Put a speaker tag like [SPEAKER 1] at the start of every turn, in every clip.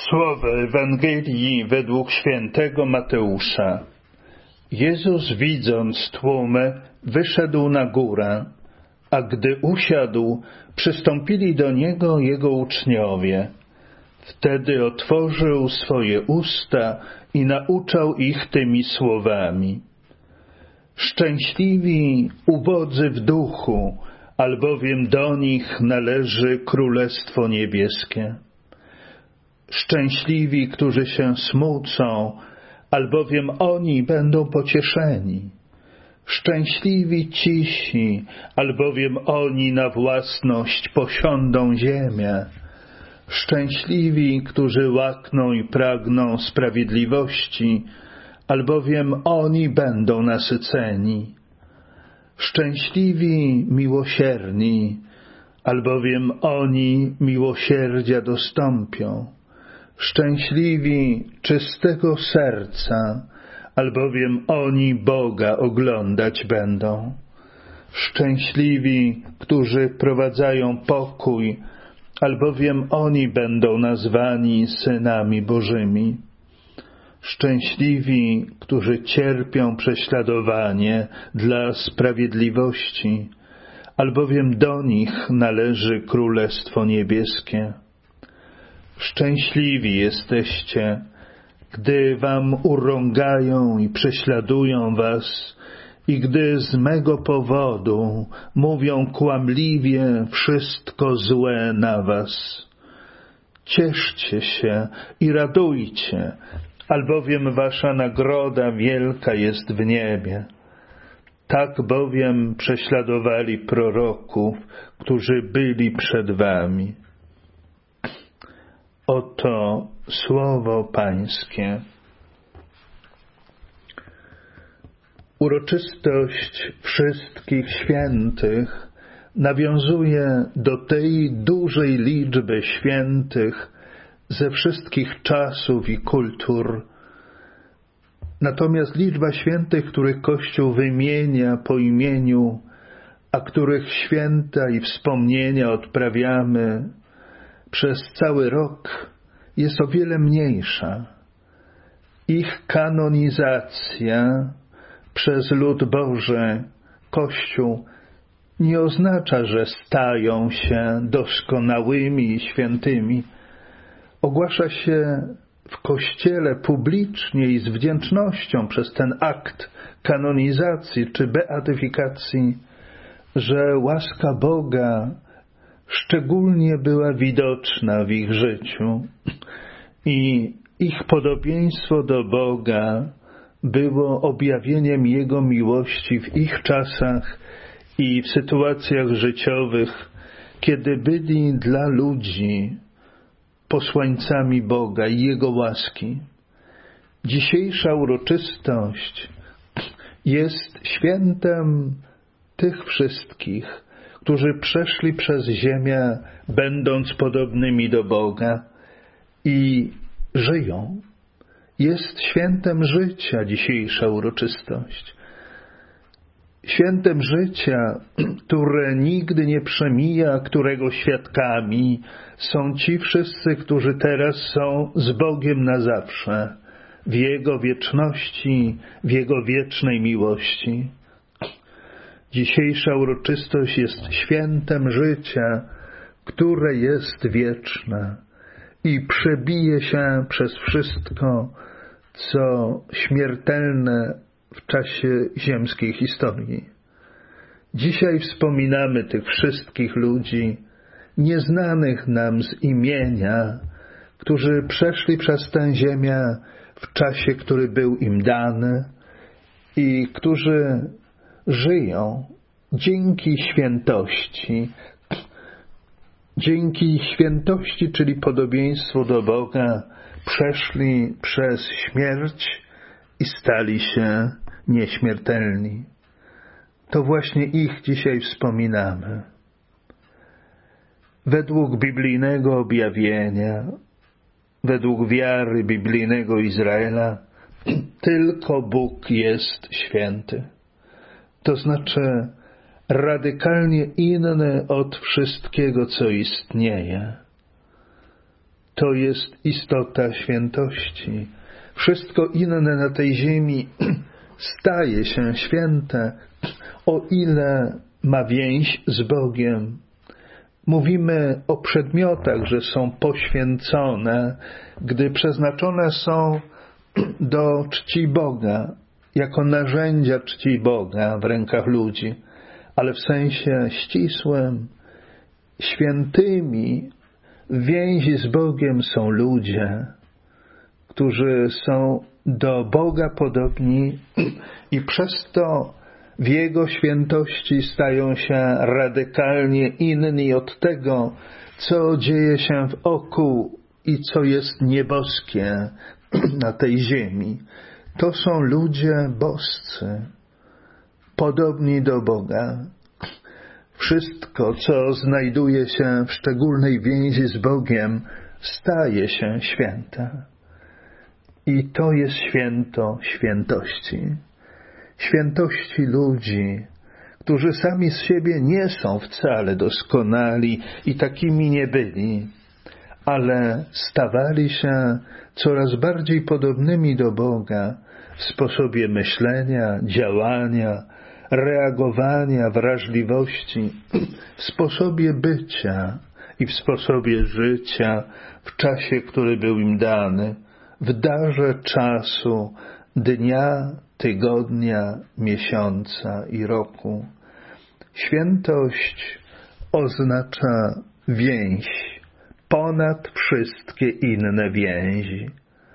[SPEAKER 1] Słowo Ewangelii według świętego Mateusza. Jezus, widząc tłumy, wyszedł na górę, a gdy usiadł, przystąpili do Niego Jego uczniowie. Wtedy otworzył swoje usta i nauczał ich tymi słowami. Szczęśliwi ubodzy w duchu, albowiem do nich należy Królestwo Niebieskie. Szczęśliwi, którzy się smucą, albowiem oni będą pocieszeni. Szczęśliwi cisi, albowiem oni na własność posiądą ziemię. Szczęśliwi, którzy łakną i pragną sprawiedliwości, albowiem oni będą nasyceni. Szczęśliwi miłosierni, albowiem oni miłosierdzia dostąpią. Szczęśliwi czystego serca, albowiem oni Boga oglądać będą. Szczęśliwi, którzy wprowadzają pokój, albowiem oni będą nazwani synami Bożymi. Szczęśliwi, którzy cierpią prześladowanie dla sprawiedliwości, albowiem do nich należy Królestwo Niebieskie. Szczęśliwi jesteście, gdy wam urągają i prześladują was i gdy z mego powodu mówią kłamliwie wszystko złe na was. Cieszcie się i radujcie, albowiem wasza nagroda wielka jest w niebie. Tak bowiem prześladowali proroków, którzy byli przed wami. Oto słowo Pańskie. Uroczystość wszystkich świętych nawiązuje do tej dużej liczby świętych ze wszystkich czasów i kultur. Natomiast liczba świętych, których Kościół wymienia po imieniu, a których święta i wspomnienia odprawiamy przez cały rok, jest o wiele mniejsza. Ich kanonizacja przez lud Boży, Kościół, nie oznacza, że stają się doskonałymi i świętymi. Ogłasza się w Kościele publicznie i z wdzięcznością przez ten akt kanonizacji czy beatyfikacji, że łaska Boga szczególnie była widoczna w ich życiu i ich podobieństwo do Boga było objawieniem Jego miłości w ich czasach i w sytuacjach życiowych, kiedy byli dla ludzi posłańcami Boga i Jego łaski. Dzisiejsza uroczystość jest świętem tych wszystkich, którzy przeszli przez ziemię, będąc podobnymi do Boga i żyją. Jest świętem życia dzisiejsza uroczystość. Świętem życia, które nigdy nie przemija, którego świadkami są ci wszyscy, którzy teraz są z Bogiem na zawsze, w Jego wieczności, w Jego wiecznej miłości. Dzisiejsza uroczystość jest świętem życia, które jest wieczne i przebije się przez wszystko, co śmiertelne w czasie ziemskiej historii. Dzisiaj wspominamy tych wszystkich ludzi, nieznanych nam z imienia, którzy przeszli przez tę ziemię w czasie, który był im dany i którzy żyją dzięki świętości, czyli podobieństwu do Boga, przeszli przez śmierć i stali się nieśmiertelni. To właśnie ich dzisiaj wspominamy. Według biblijnego objawienia, według wiary biblijnego Izraela, tylko Bóg jest święty. To znaczy radykalnie inny od wszystkiego, co istnieje. to jest istota świętości. Wszystko inne na tej ziemi staje się święte, o ile ma więź z Bogiem. Mówimy o przedmiotach, że są poświęcone, gdy przeznaczone są do czci Boga, jako narzędzia czci Boga w rękach ludzi, ale w sensie ścisłym, świętymi w więzi z Bogiem są ludzie, którzy są do Boga podobni i przez to w Jego świętości stają się radykalnie inni od tego, co dzieje się wokół i co jest nieboskie na tej ziemi. To są ludzie boscy, podobni do Boga. Wszystko, co znajduje się w szczególnej więzi z Bogiem, staje się święte. I to jest święto świętości. Świętości ludzi, którzy sami z siebie nie są wcale doskonali i takimi nie byli, ale stawali się coraz bardziej podobnymi do Boga w sposobie myślenia, działania, reagowania, wrażliwości, w sposobie bycia i w sposobie życia w czasie, który był im dany, w darze czasu, dnia, tygodnia, miesiąca i roku. Świętość oznacza więź ponad wszystkie inne więzi.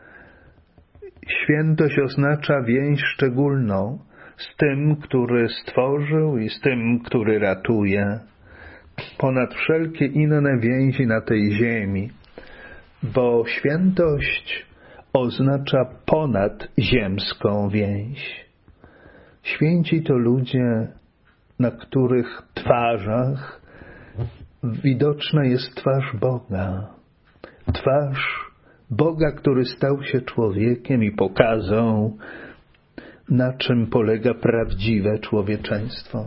[SPEAKER 1] Świętość oznacza więź szczególną z tym, który stworzył i z tym, który ratuje, ponad wszelkie inne więzi na tej ziemi, bo świętość oznacza ponadzziemską więź. Święci to ludzie, na których twarzach widoczna jest twarz Boga. Twarz Boga, który stał się człowiekiem i pokazał, na czym polega prawdziwe człowieczeństwo.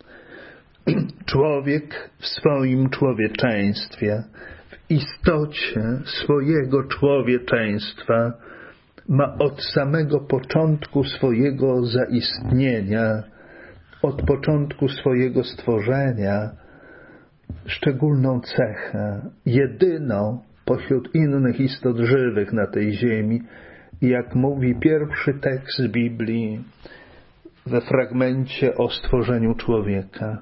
[SPEAKER 1] Człowiek w swoim człowieczeństwie, w istocie swojego człowieczeństwa ma od samego początku swojego zaistnienia, od początku swojego stworzenia szczególną cechę, jedyną pośród innych istot żywych na tej ziemi, jak mówi pierwszy tekst Biblii we fragmencie o stworzeniu człowieka.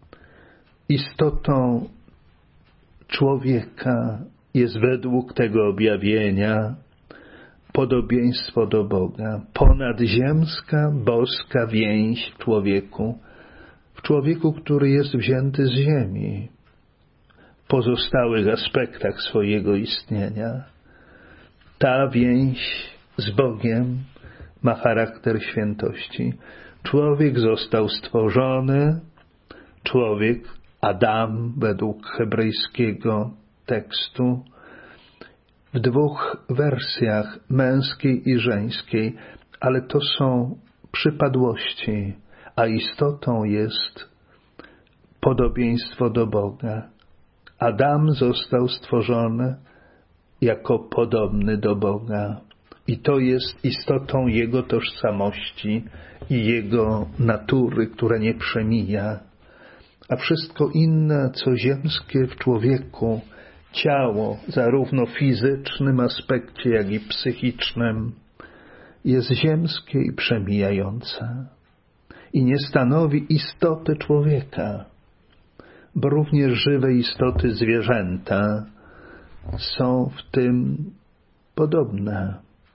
[SPEAKER 1] Istotą człowieka jest według tego objawienia podobieństwo do Boga, ponadziemska, boska więź w człowieku, który jest wzięty z ziemi, w pozostałych aspektach swojego istnienia. Ta więź z Bogiem ma charakter świętości. Człowiek został stworzony, człowiek, Adam, według hebrajskiego tekstu, w dwóch wersjach, męskiej i żeńskiej, ale to są przypadłości, a istotą jest podobieństwo do Boga. Adam został stworzony jako podobny do Boga i to jest istotą jego tożsamości i jego natury, która nie przemija. A wszystko inne, co ziemskie w człowieku, ciało, zarówno w fizycznym aspekcie, jak i psychicznym, jest ziemskie i przemijające i nie stanowi istoty człowieka, bo również żywe istoty zwierzęta są w tym podobne.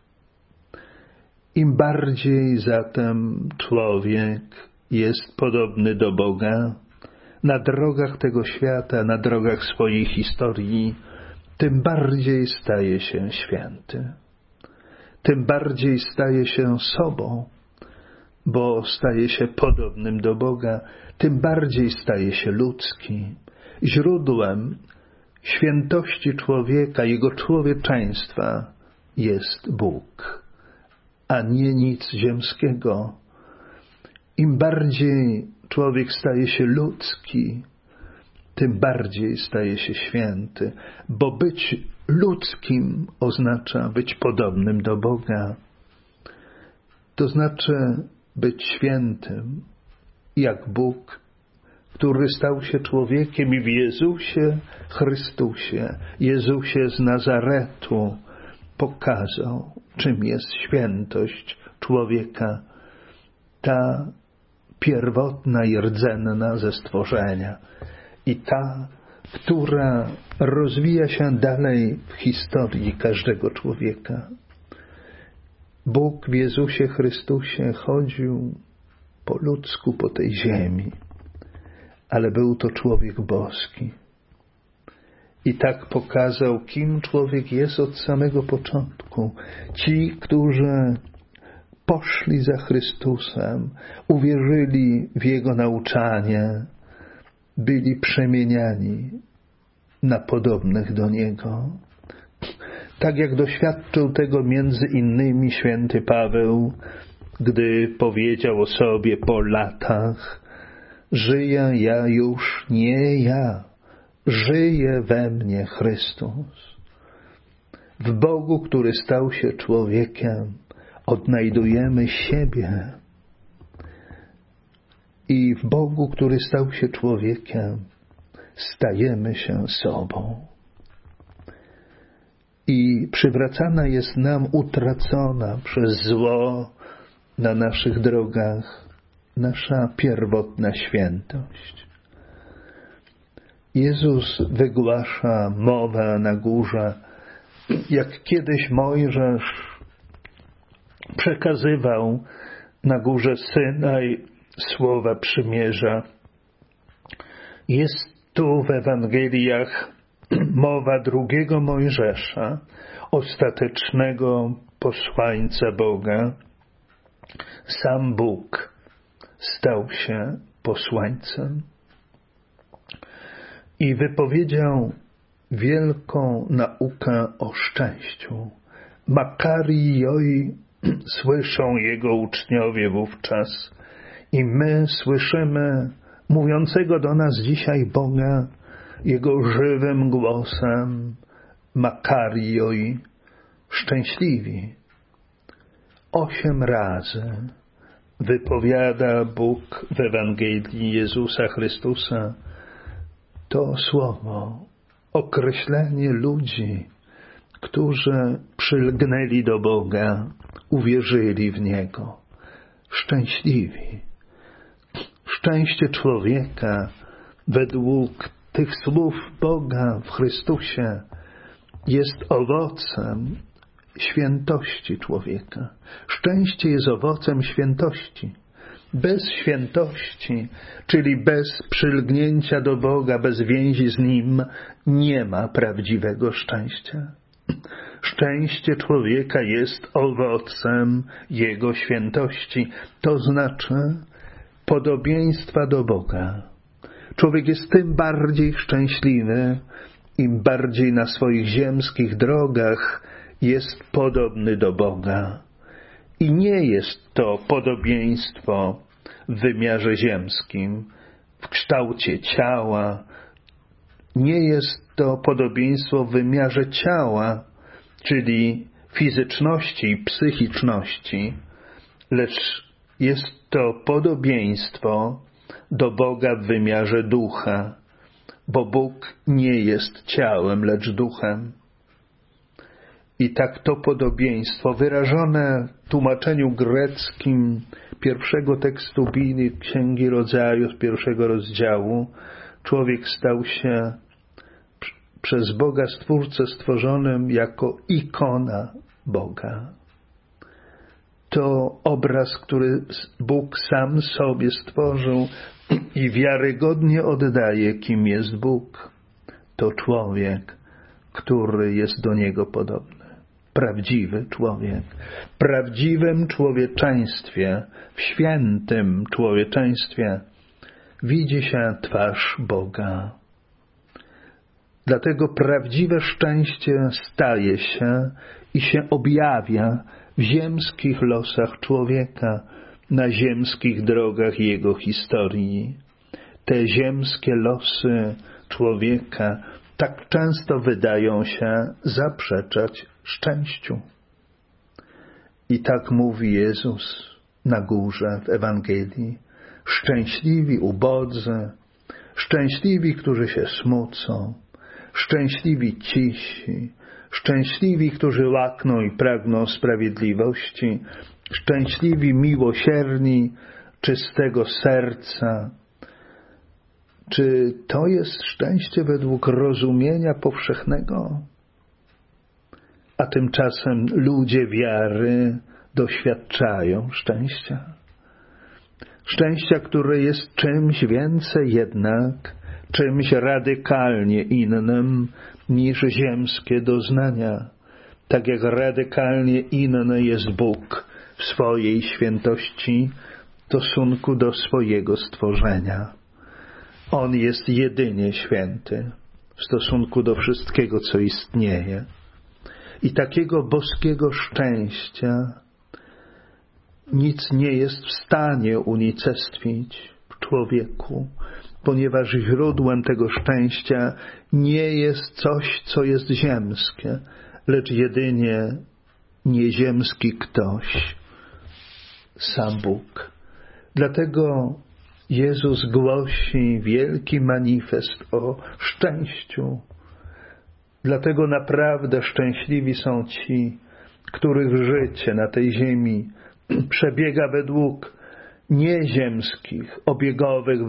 [SPEAKER 1] Im bardziej zatem człowiek jest podobny do Boga, na drogach tego świata, na drogach swojej historii, tym bardziej staje się święty. Tym bardziej staje się sobą, bo staje się podobnym do Boga, tym bardziej staje się ludzki. Źródłem świętości człowieka, jego człowieczeństwa jest Bóg, a nie nic ziemskiego. Im bardziej człowiek staje się ludzki, tym bardziej staje się święty, bo być ludzkim oznacza być podobnym do Boga. To znaczy być świętym, jak Bóg, który stał się człowiekiem i w Jezusie Chrystusie, Jezusie z Nazaretu, pokazał, czym jest świętość człowieka, ta pierwotna i rdzenna ze stworzenia i ta, która rozwija się dalej w historii każdego człowieka. Bóg w Jezusie Chrystusie chodził po ludzku po tej ziemi, ale był to człowiek boski. I tak pokazał, kim człowiek jest od samego początku. Ci, którzy poszli za Chrystusem, uwierzyli w Jego nauczanie, byli przemieniani na podobnych do Niego. Tak jak doświadczył tego między innymi święty Paweł, gdy powiedział o sobie po latach: żyję ja już nie ja, żyje we mnie Chrystus. W Bogu, który stał się człowiekiem, odnajdujemy siebie. I w Bogu, który stał się człowiekiem, stajemy się sobą. I przywracana jest nam utracona przez zło na naszych drogach nasza pierwotna świętość. Jezus wygłasza mowę na górze, jak kiedyś Mojżesz przekazywał na górze Synaj słowa przymierza. Jest tu w Ewangeliach mowa drugiego Mojżesza, ostatecznego posłańca Boga. Sam Bóg stał się posłańcem i wypowiedział wielką naukę o szczęściu. Makarioi słyszą Jego uczniowie wówczas i my słyszymy mówiącego do nas dzisiaj Boga Jego żywym głosem. Makarioi, szczęśliwi. 8 razy wypowiada Bóg w Ewangelii Jezusa Chrystusa to słowo, określenie ludzi, którzy przylgnęli do Boga, uwierzyli w Niego. Szczęśliwi. Szczęście człowieka według tych słów Boga w Chrystusie jest owocem świętości człowieka. Szczęście jest owocem świętości. Bez świętości, czyli bez przylgnięcia do Boga, bez więzi z Nim, nie ma prawdziwego szczęścia. Szczęście człowieka jest owocem Jego świętości, to znaczy podobieństwa do Boga. Człowiek jest tym bardziej szczęśliwy, im bardziej na swoich ziemskich drogach jest podobny do Boga. I nie jest to podobieństwo w wymiarze ziemskim, w kształcie ciała. Nie jest to podobieństwo w wymiarze ciała, czyli fizyczności i psychiczności, lecz jest to podobieństwo do Boga w wymiarze ducha, bo Bóg nie jest ciałem, lecz duchem. I tak to podobieństwo wyrażone w tłumaczeniu greckim pierwszego tekstu Biblii, Księgi Rodzaju z 1 rozdziału, człowiek stał się przez Boga Stwórcę stworzonym jako ikona Boga. To obraz, który Bóg sam sobie stworzył i wiarygodnie oddaje, kim jest Bóg. To człowiek, który jest do Niego podobny. Prawdziwy człowiek. W prawdziwym człowieczeństwie, w świętym człowieczeństwie widzi się twarz Boga. Dlatego prawdziwe szczęście staje się i się objawia w ziemskich losach człowieka, na ziemskich drogach jego historii. Te ziemskie losy człowieka tak często wydają się zaprzeczać szczęściu. I tak mówi Jezus na górze w Ewangelii. Szczęśliwi ubodzy, szczęśliwi, którzy się smucą, szczęśliwi cisi, szczęśliwi, którzy łakną i pragną sprawiedliwości, szczęśliwi miłosierni, czystego serca. Czy to jest szczęście według rozumienia powszechnego? A tymczasem ludzie wiary doświadczają szczęścia. Szczęścia, które jest czymś więcej jednak, czymś radykalnie innym niż ziemskie doznania. Tak jak radykalnie inny jest Bóg w swojej świętości w stosunku do swojego stworzenia. On jest jedynie święty w stosunku do wszystkiego, co istnieje. I takiego boskiego szczęścia nic nie jest w stanie unicestwić w człowieku, ponieważ źródłem tego szczęścia nie jest coś, co jest ziemskie, lecz jedynie nieziemski ktoś, sam Bóg. Dlatego Jezus głosi wielki manifest o szczęściu. Dlatego naprawdę szczęśliwi są ci, których życie na tej ziemi przebiega według nieziemskich, obiegowych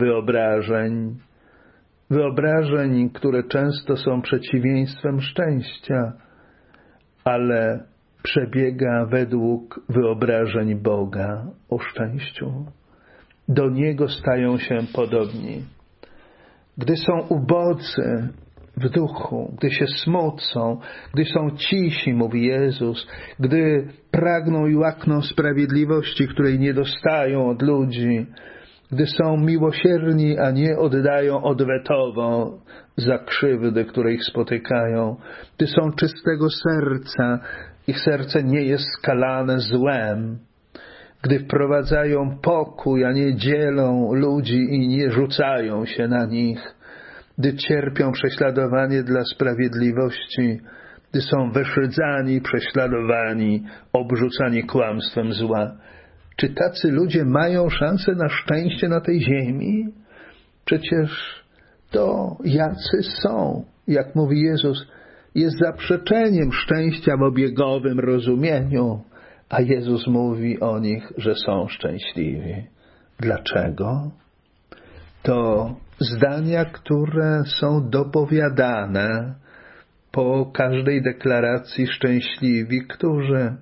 [SPEAKER 1] wyobrażeń, które często są przeciwieństwem szczęścia, ale przebiega według wyobrażeń Boga o szczęściu. Do Niego stają się podobni. Gdy są ubodzy w duchu, gdy się smucą, gdy są cisi, mówi Jezus, gdy pragną i łakną sprawiedliwości, której nie dostają od ludzi, gdy są miłosierni, a nie oddają odwetowo za krzywdy, które ich spotykają, gdy są czystego serca, ich serce nie jest skalane złem, gdy wprowadzają pokój, a nie dzielą ludzi i nie rzucają się na nich, gdy cierpią prześladowanie dla sprawiedliwości, gdy są wyszydzani, prześladowani, obrzucani kłamstwem zła. Czy tacy ludzie mają szansę na szczęście na tej ziemi? Przecież to, jacy są, jak mówi Jezus, jest zaprzeczeniem szczęścia w obiegowym rozumieniu, a Jezus mówi o nich, że są szczęśliwi. Dlaczego? To zdania, które są dopowiadane po każdej deklaracji szczęśliwi, którzy,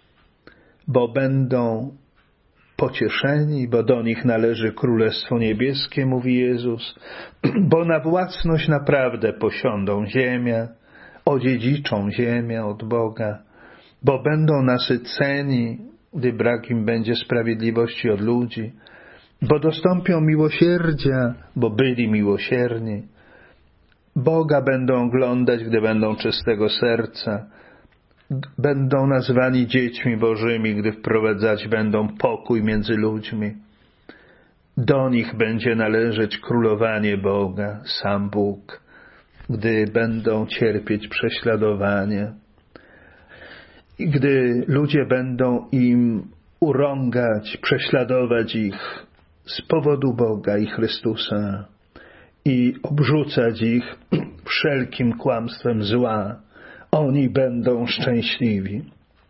[SPEAKER 1] bo będą pocieszeni, bo do nich należy Królestwo Niebieskie, mówi Jezus, bo na własność naprawdę posiądą ziemię, odziedziczą ziemię od Boga, bo będą nasyceni, gdy brak im będzie sprawiedliwości od ludzi, bo dostąpią miłosierdzia, bo byli miłosierni. Boga będą oglądać, gdy będą czystego serca. Będą nazwani dziećmi Bożymi, gdy wprowadzać będą pokój między ludźmi. Do nich będzie należeć królowanie Boga, sam Bóg, gdy będą cierpieć prześladowanie. I gdy ludzie będą im urągać, prześladować ich z powodu Boga i Chrystusa i obrzucać ich wszelkim kłamstwem zła, oni będą szczęśliwi.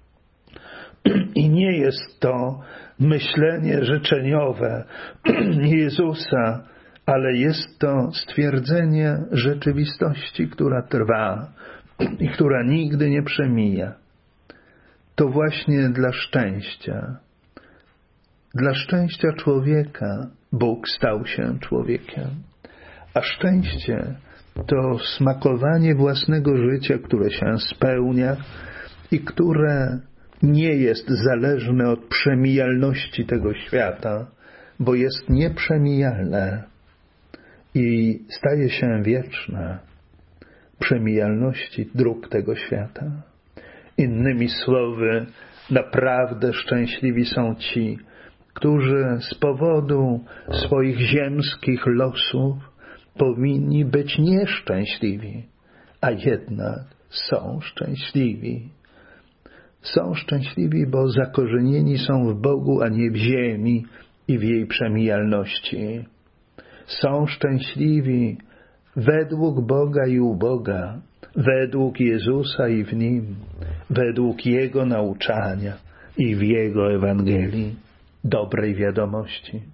[SPEAKER 1] I nie jest to myślenie życzeniowe Jezusa, ale jest to stwierdzenie rzeczywistości, która trwa i która nigdy nie przemija. To właśnie dla szczęścia człowieka Bóg stał się człowiekiem. A szczęście to smakowanie własnego życia, które się spełnia i które nie jest zależne od przemijalności tego świata, bo jest nieprzemijalne i staje się wieczne przemijalności dróg tego świata. Innymi słowy, naprawdę szczęśliwi są ci, którzy z powodu swoich ziemskich losów powinni być nieszczęśliwi, a jednak są szczęśliwi. Są szczęśliwi, bo zakorzenieni są w Bogu, a nie w ziemi i w jej przemijalności. Są szczęśliwi według Boga i u Boga, według Jezusa i w Nim, według Jego nauczania i w Jego Ewangelii, dobrej wiadomości.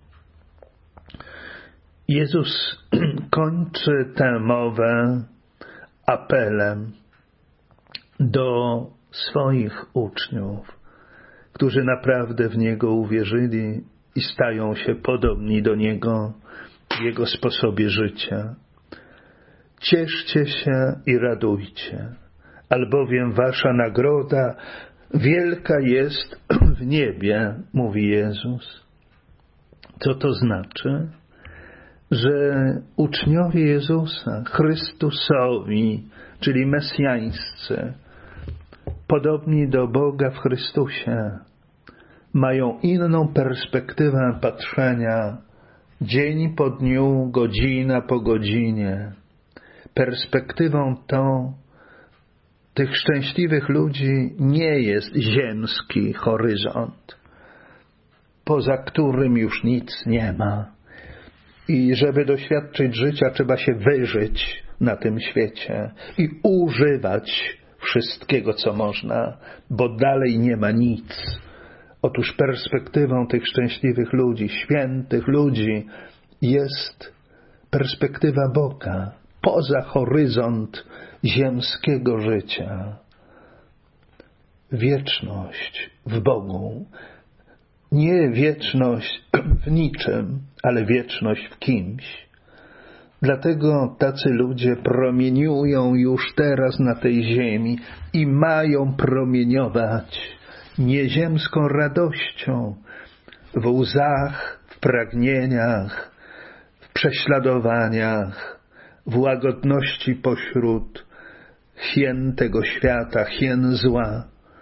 [SPEAKER 1] Jezus kończy tę mowę apelem do swoich uczniów, którzy naprawdę w Niego uwierzyli i stają się podobni do Niego w Jego sposobie życia. Cieszcie się i radujcie, albowiem wasza nagroda wielka jest w niebie, mówi Jezus. Co to znaczy? Że uczniowie Jezusa, Chrystusowi, czyli mesjańscy, podobni do Boga w Chrystusie, mają inną perspektywę patrzenia dzień po dniu, godzina po godzinie. Perspektywą tą tych szczęśliwych ludzi nie jest ziemski horyzont, poza którym już nic nie ma. I żeby doświadczyć życia, trzeba się wyżyć na tym świecie i używać wszystkiego, co można, bo dalej nie ma nic. Otóż perspektywą tych szczęśliwych ludzi, świętych ludzi jest perspektywa Boga, poza horyzont ziemskiego życia. Wieczność w Bogu. Nie wieczność w niczym, ale wieczność w kimś. Dlatego tacy ludzie promieniują już teraz na tej ziemi i mają promieniować nieziemską radością w łzach, w pragnieniach, w prześladowaniach, w łagodności pośród hien tego świata, hien zła.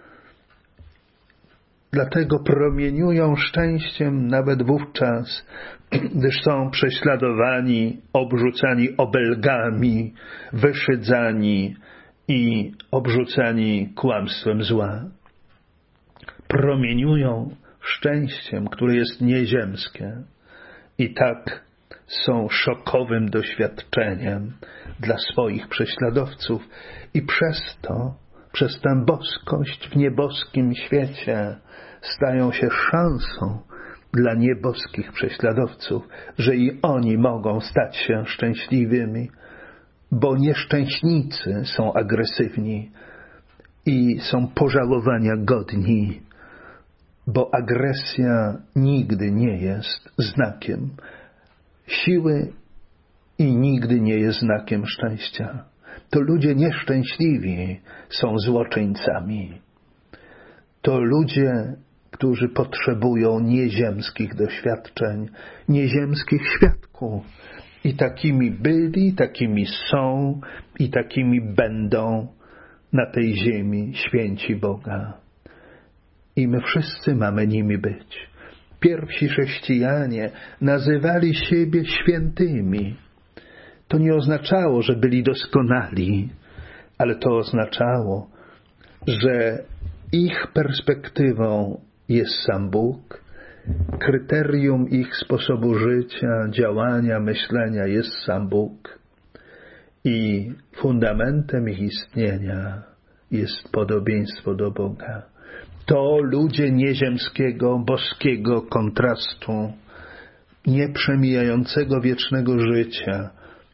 [SPEAKER 1] Dlatego promieniują szczęściem nawet wówczas, gdyż są prześladowani, obrzucani obelgami, wyszydzani i obrzucani kłamstwem zła. Promieniują szczęściem, które jest nieziemskie i tak są szokowym doświadczeniem dla swoich prześladowców i przez tę boskość w nieboskim świecie stają się szansą dla nieboskich prześladowców, że i oni mogą stać się szczęśliwymi, bo nieszczęśnicy są agresywni i są pożałowania godni, bo agresja nigdy nie jest znakiem siły i nigdy nie jest znakiem szczęścia. To ludzie nieszczęśliwi są złoczyńcami. To ludzie, którzy potrzebują nieziemskich doświadczeń, nieziemskich świadków. I takimi byli, takimi są i takimi będą na tej ziemi święci Boga. I my wszyscy mamy nimi być. Pierwsi chrześcijanie nazywali siebie świętymi. To nie oznaczało, że byli doskonali, ale to oznaczało, że ich perspektywą jest sam Bóg, kryterium ich sposobu życia, działania, myślenia jest sam Bóg i fundamentem ich istnienia jest podobieństwo do Boga. To ludzie nieziemskiego, boskiego kontrastu, nieprzemijającego wiecznego życia,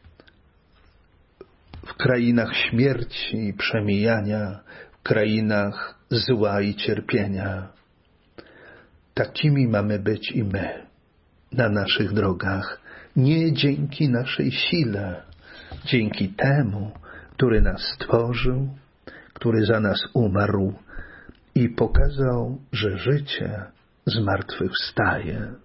[SPEAKER 1] w krainach śmierci i przemijania, w krainach zła i cierpienia. Takimi mamy być i my na naszych drogach, nie dzięki naszej sile, dzięki temu, który nas stworzył, który za nas umarł i pokazał, że życie zmartwychwstaje.